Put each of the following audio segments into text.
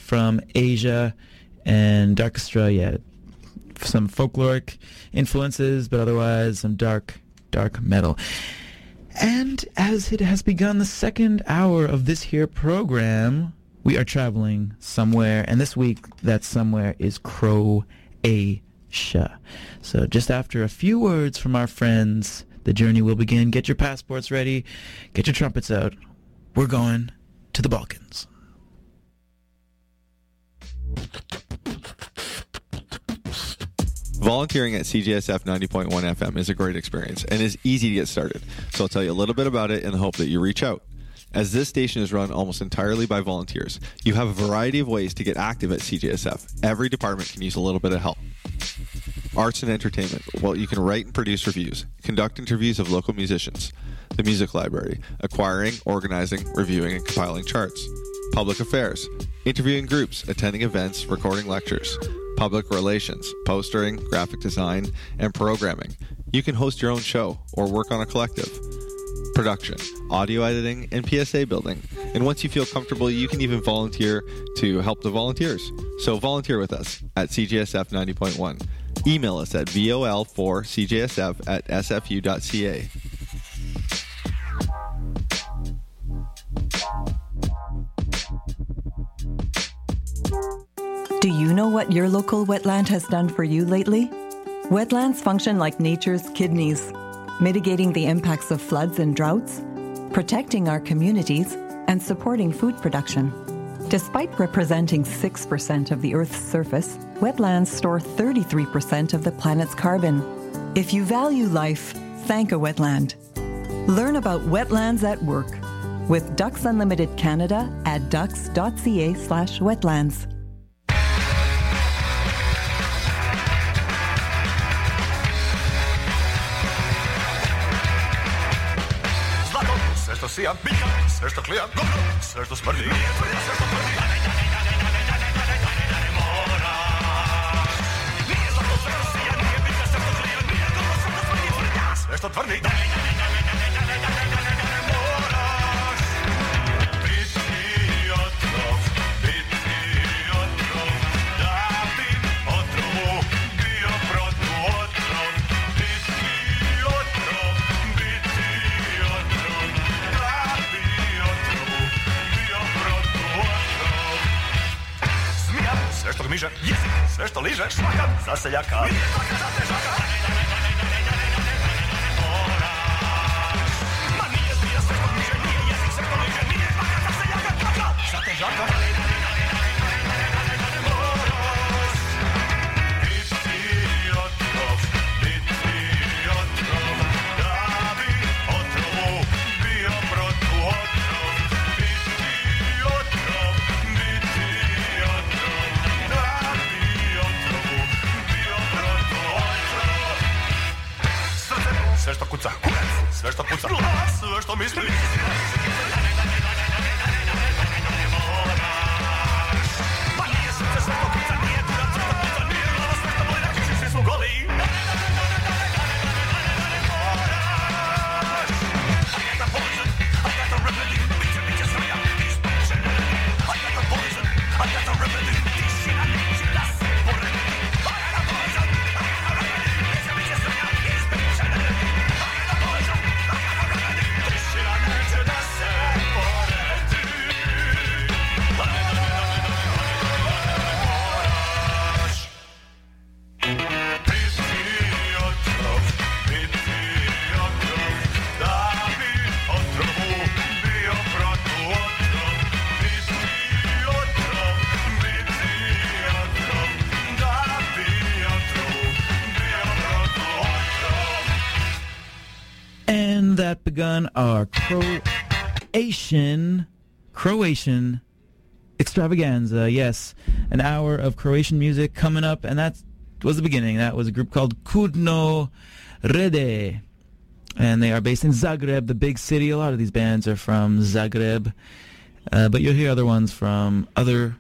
from Asia, and Darkestra, yeah, some folkloric influences, but otherwise some dark metal. And as it has begun the second hour of this here program, we are traveling somewhere, and this week that somewhere is Croatia. So just after a few words from our friends, the journey will begin. Get your passports ready, get your trumpets out. We're going to the Balkans. Volunteering at CJSF 90.1 FM is a great experience and is easy to get started. So I'll tell you a little bit about it in the hope that you reach out. As this station is run almost entirely by volunteers, you have a variety of ways to get active at CJSF. Every department can use a little bit of help. Arts and entertainment. Well, you can write and produce reviews, conduct interviews of local musicians, the music library, acquiring, organizing, reviewing, and compiling charts. Public affairs. Interviewing groups, attending events, recording lectures. Public relations, postering, graphic design, and programming. You can host your own show or work on a collective. Production, audio editing, and PSA building. And once you feel comfortable, you can even volunteer to help the volunteers. So volunteer with us at CJSF 90.1. Email us at vol4cjsf@sfu.ca. Do you know what your local wetland has done for you lately? Wetlands function like nature's kidneys, mitigating the impacts of floods and droughts, protecting our communities, and supporting food production. Despite representing 6% of the Earth's surface, wetlands store 33% of the planet's carbon. If you value life, thank a wetland. Learn about wetlands at work with Ducks Unlimited Canada at ducks.ca/wetlands. Сия, бика, срещу клия, срещу смърди, срещу твърди. Срещу твърди. Срещу гмижа, срещу лижа, шмака за селяка. Срещу куца, срещу пуца, срещу мисли. That begun our Croatian extravaganza. Yes, an hour of Croatian music coming up, and that was the beginning. That was a group called Kudno Rede, and they are based in Zagreb, the big city. A lot of these bands are from Zagreb, but you'll hear other ones from other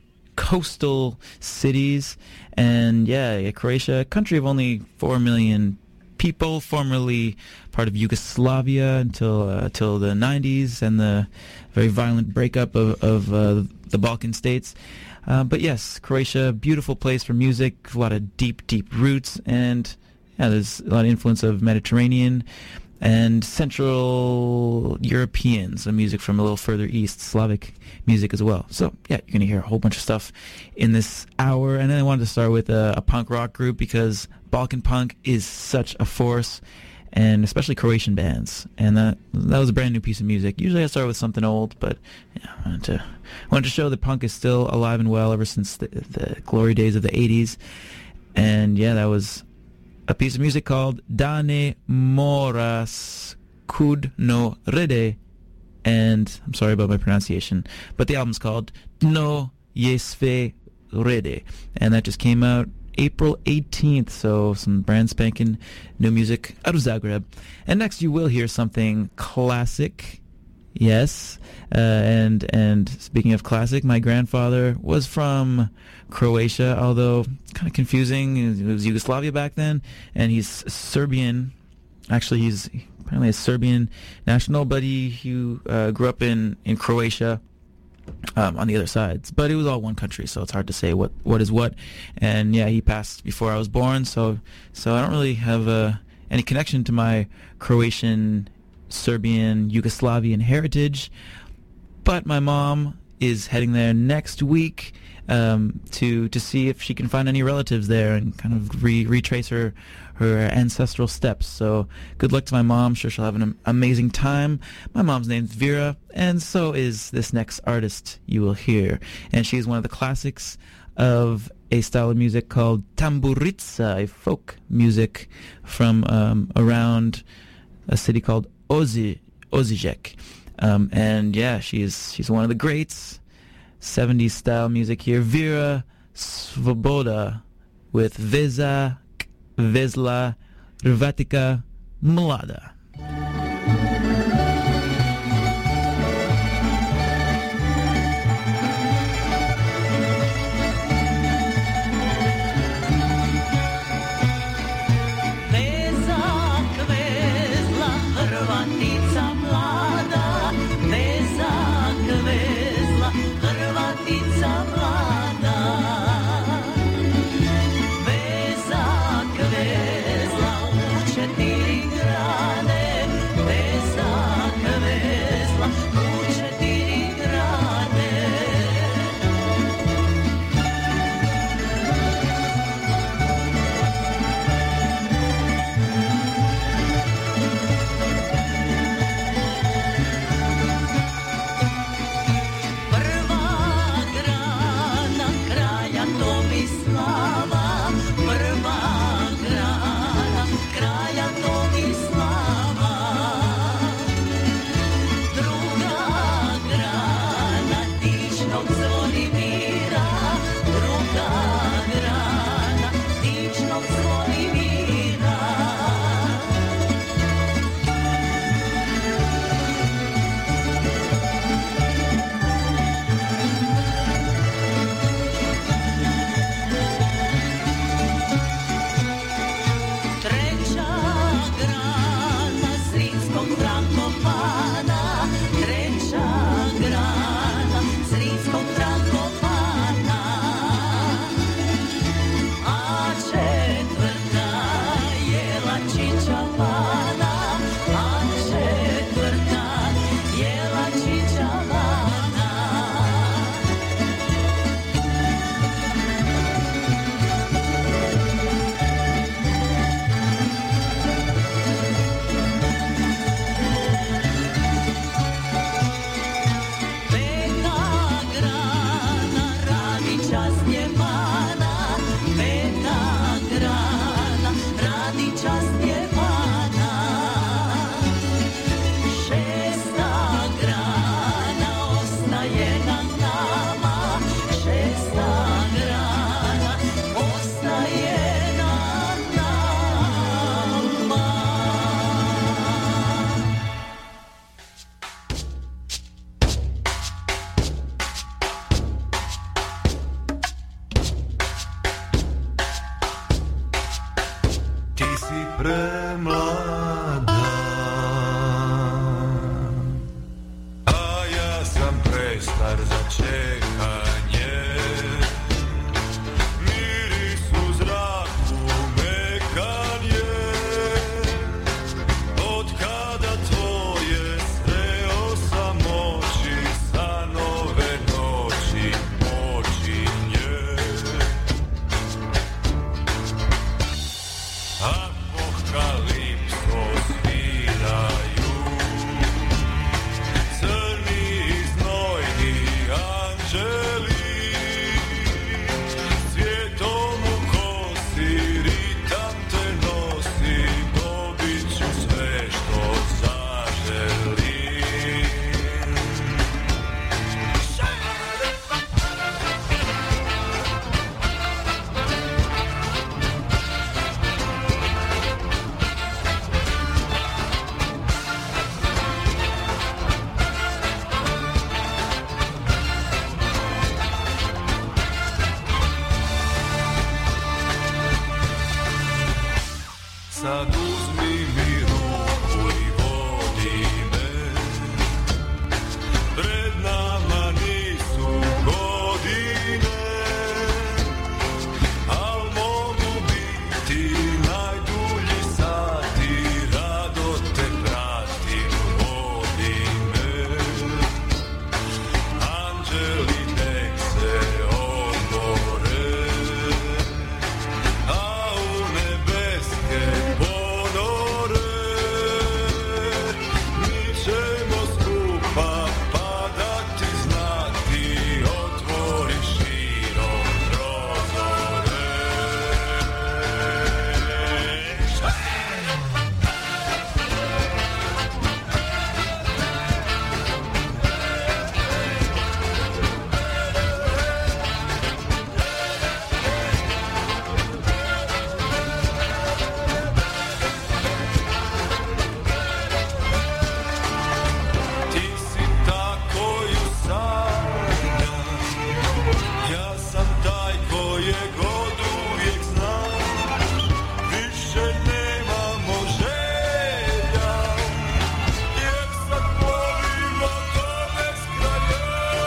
coastal cities. And yeah, Croatia, a country of only 4 million people, formerly part of Yugoslavia until the 90s and the very violent breakup of the Balkan states. But yes, Croatia, beautiful place for music, a lot of deep, deep roots, and yeah, there's a lot of influence of Mediterranean and Central European, some music from a little further east, Slavic music as well. So yeah, you're going to hear a whole bunch of stuff in this hour. And then I wanted to start with a punk rock group because Balkan punk is such a force, and especially Croatian bands. And that was a brand new piece of music. Usually I start with something old, but yeah, I wanted to show that punk is still alive and well ever since the glory days of the 80s. And yeah, that was a piece of music called Dane Moras Kud no Rede, and I'm sorry about my pronunciation, but the album's called No Jesve Rede, and that just came out April 18th, so some brand spanking new music out of Zagreb. And next you will hear something classic. Yes, and speaking of classic, my grandfather was from Croatia, although kind of confusing. It was Yugoslavia back then, and he's Serbian. Actually, he's apparently a Serbian national, but he grew up in Croatia on the other sides. But it was all one country, so it's hard to say what is what. And yeah, he passed before I was born, so I don't really have any connection to my Croatian, Serbian, Yugoslavian heritage, but my mom is heading there next week to see if she can find any relatives there and kind of retrace her ancestral steps. So good luck to my mom. I'm sure she'll have an amazing time. My mom's name's Vera, and so is this next artist you will hear, and she's one of the classics of a style of music called tamburica, a folk music from around a city called Osijek. And yeah, she's one of the greats. 70s style music here. Vera Svoboda with Veza Vesla Rvatica Mlada. Vezak vezla u 4 grada. premlada. A ja sam prestar za čekanje. Miris u zraku mekan je. Od kada tvoje sreo sam oči, sa nove noći počinje. Apokalipso sviraju crni i znojni anđeli, svijetom u kosi ritam te nosi, dobit ću sve što zaželim. Sad uzmi mi ruku i vodi me, pred nama nisu godine, al mogu biti najdulji sati, rado te pratim, vodi me. Anđeli nek se odmore, a u nebeske ponore mi ćemo skupa padati, znati, otvori širom prozore. Ti si ta koju sanjam, ja sam taj kojeg oduvijek znam, više nemamo želja, jer sad plovimo do beskraja.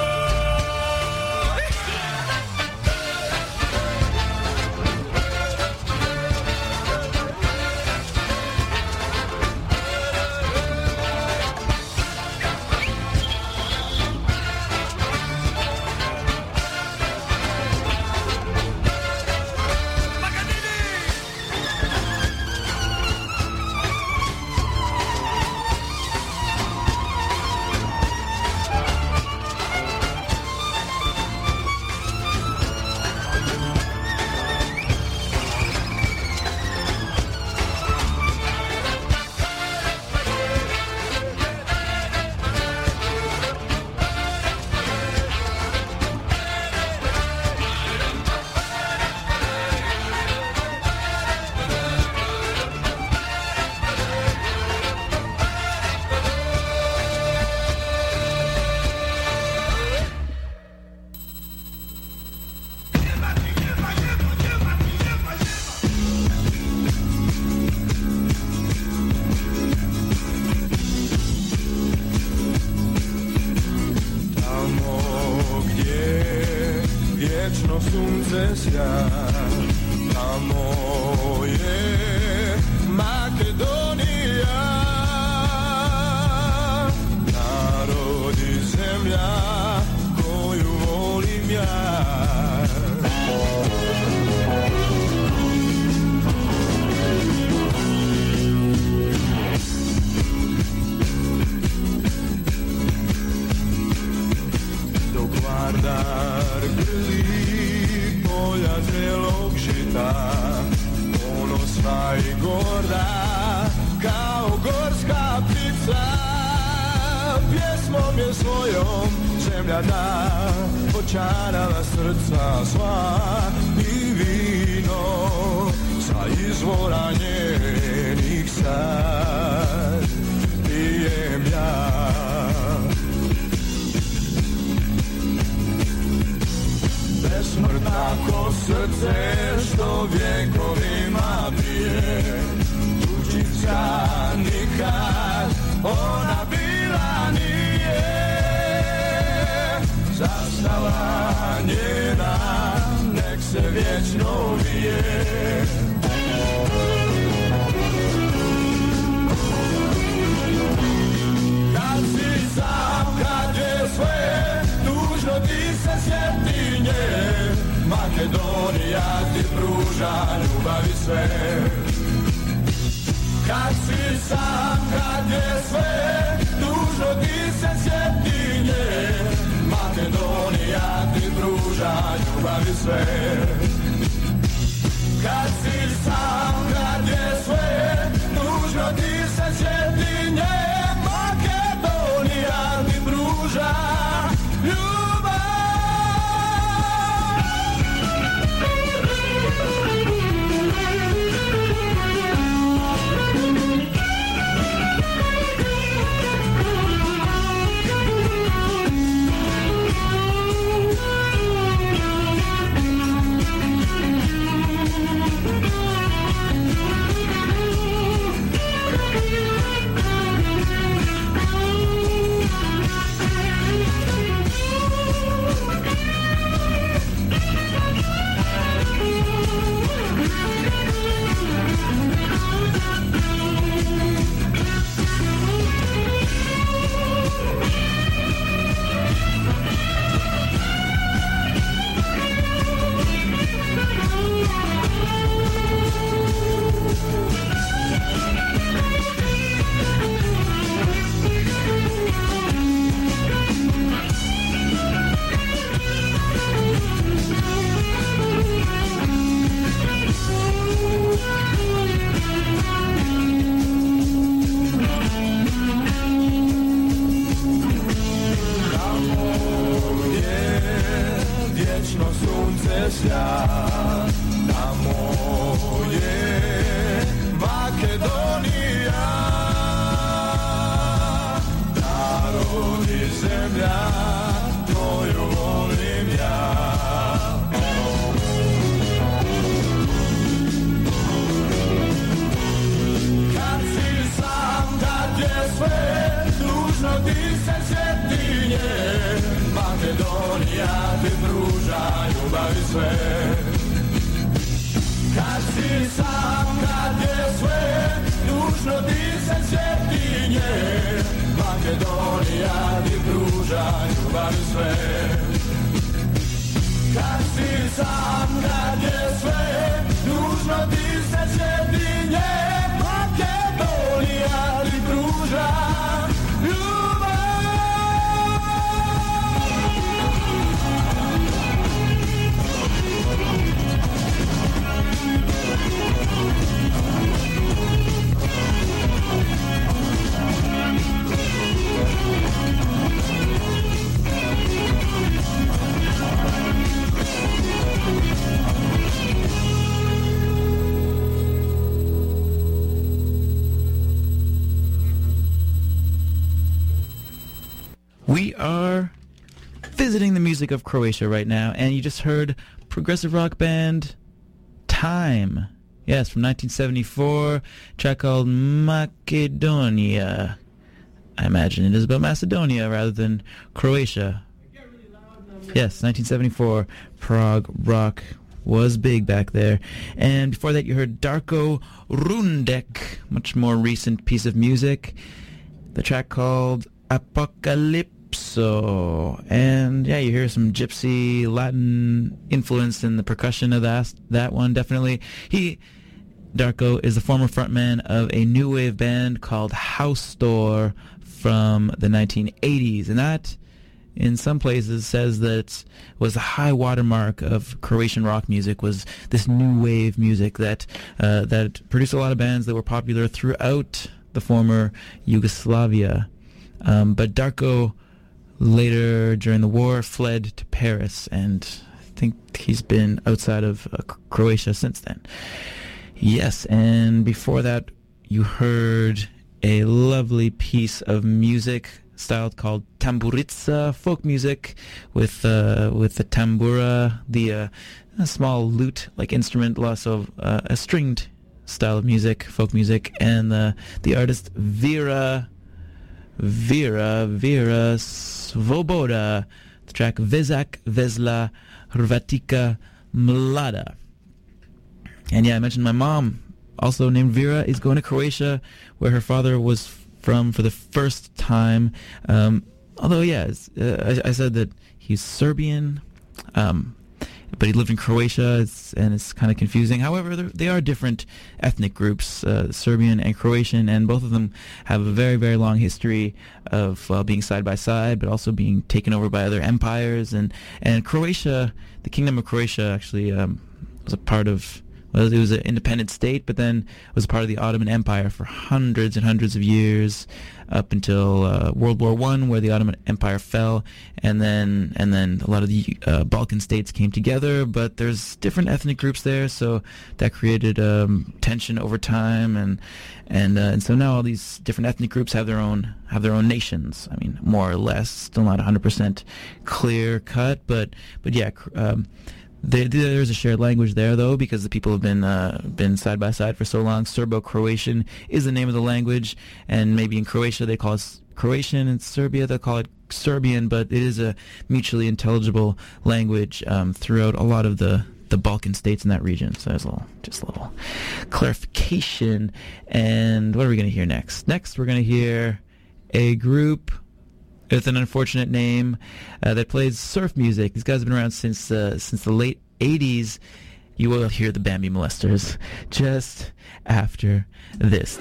Tamo gdje vječno sunce sja, tamo je Makedonija, narod i zemlja koju volim ja. Dok Vardar grli polja zrelog žita, ponosna i gorda kao gorska ptica, pjesmom je svojom zemlja da očarala srca sva, i vino sa izvora njenih sad pijem ja. Besmrtna ko srce što vjekovima bije, tu pruža nikad, ona bila nije. Zastava njena nek se vječno vije. Kad si sam, kad je sve tužno, ti se sjeti nje. Makedonija ti pruža ljubavi sve. Kad si sam, kad je sve tužno, ti se sjeti nje. Makedonija ti pruža ljubavi sve. Kad si sam, kad je sve tužno, ti se sjeti nje. Makedonija ti pruža ljubav. We are visiting the music of Croatia right now, and you just heard progressive rock band Time. Yes, from 1974, track called Macedonia. I imagine it is about Macedonia rather than Croatia. Yes, 1974, prog rock was big back there. And before that you heard Darko Rundek, much more recent piece of music. The track called Apocalypso. And yeah, you hear some gypsy Latin influence in the percussion of that one, definitely. Darko is the former frontman of a new wave band called House Store from the 1980s, and that in some places says that was the high watermark of Croatian rock music, was this new wave music that produced a lot of bands that were popular throughout the former Yugoslavia. But Darko later, during the war, fled to Paris, and I think he's been outside of Croatia since then. Yes, and before that, you heard a lovely piece of music style called tamburica, folk music with the tambura, a small lute-like instrument, also a stringed style of music, folk music, and the artist Vera Svoboda. The track Vezak Vezla Hrvatica Mlada. And yeah, I mentioned my mom, also named Vera, is going to Croatia, where her father was from for the first time. Although, yeah, I said that he's Serbian, but he lived in Croatia, and it's kind of confusing. However, they are different ethnic groups, Serbian and Croatian, and both of them have a very, very long history of being side by side, but also being taken over by other empires. And Croatia, the Kingdom of Croatia, actually was a part of. Well, it was an independent state, but then was a part of the Ottoman Empire for hundreds and hundreds of years, up until World War I, where the Ottoman Empire fell, and then a lot of the Balkan states came together. But there's different ethnic groups there, so that created tension over time, and so now all these different ethnic groups have their own nations. I mean, more or less, still not 100% clear cut, but yeah. There's a shared language there, though, because the people have been side by side for so long. Serbo-Croatian is the name of the language, and maybe in Croatia they call it Croatian, in Serbia they'll call it Serbian, but it is a mutually intelligible language throughout a lot of the Balkan states in that region. So there's a little clarification. And what are we going to hear next? Next, we're going to hear a group with an unfortunate name that plays surf music. These guys have been around since the late 80s. You will hear the Bambi Molesters just after this.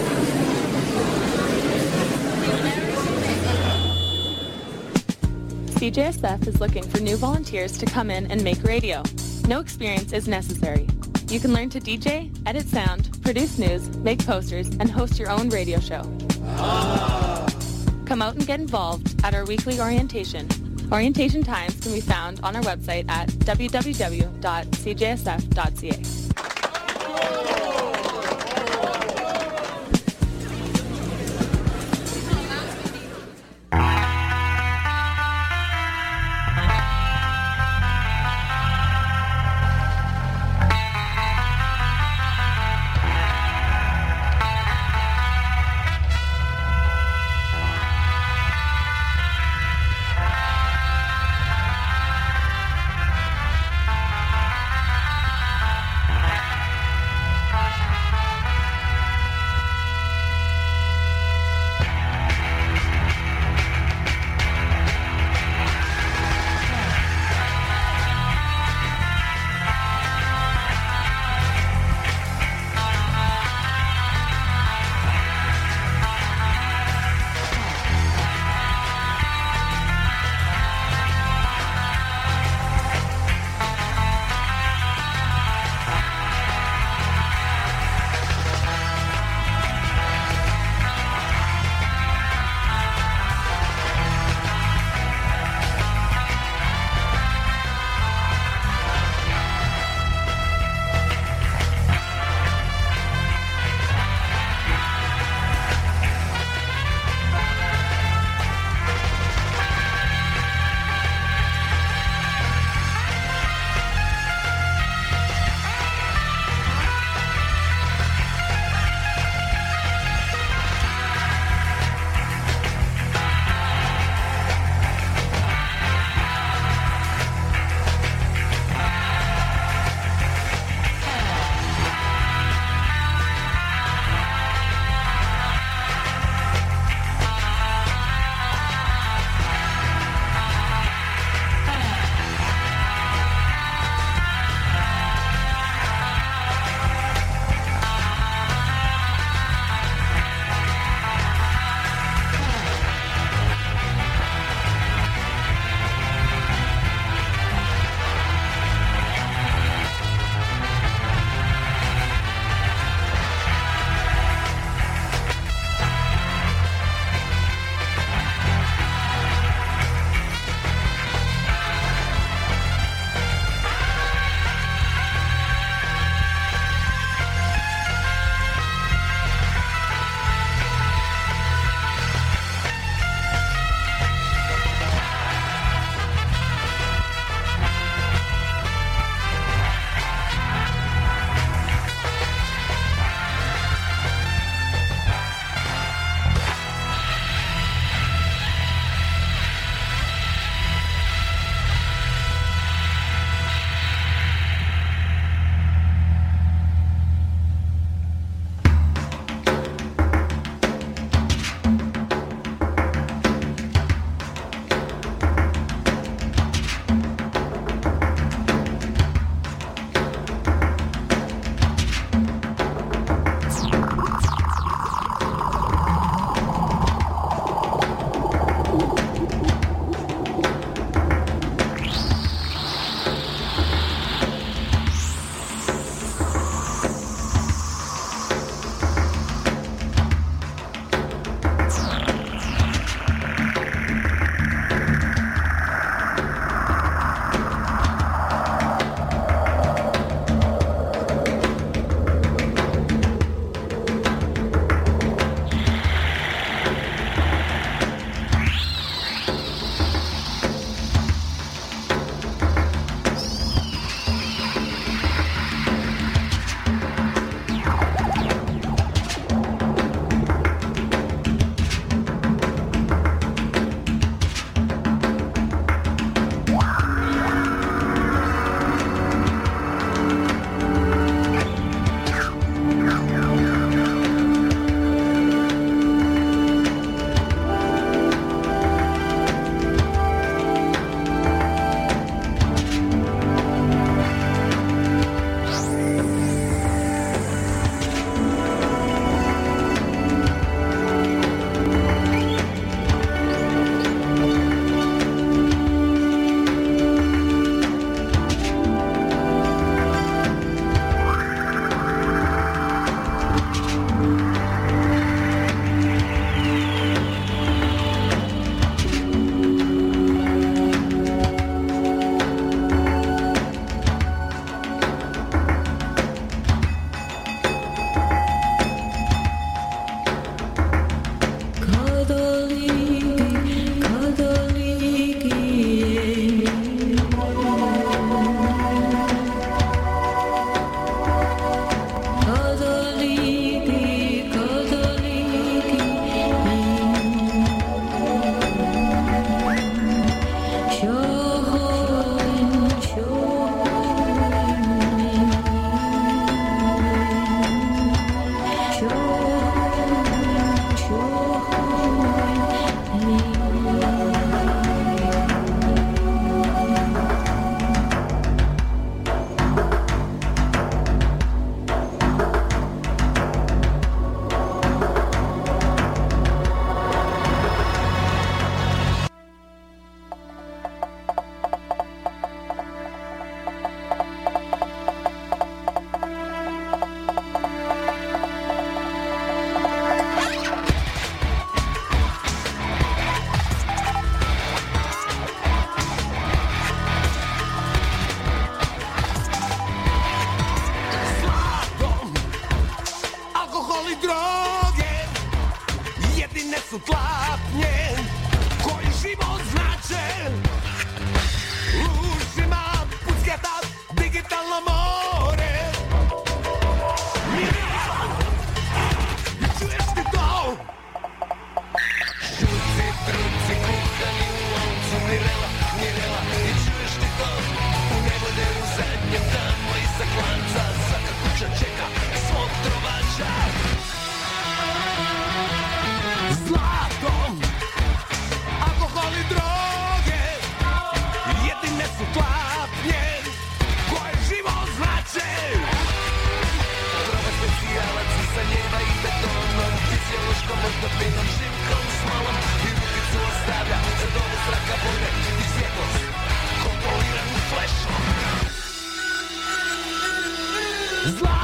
CJSF is looking for new volunteers to come in and make radio. No experience is necessary. You can learn to DJ, edit sound, produce news, make posters, and host your own radio show. Come out and get involved at our weekly orientation. Orientation times can be found on our website at www.cjsf.ca. trpenom živkom s malom i rukicu ostavlja za dobu zraka vode i svjetlost kontroliranu flešom. Zla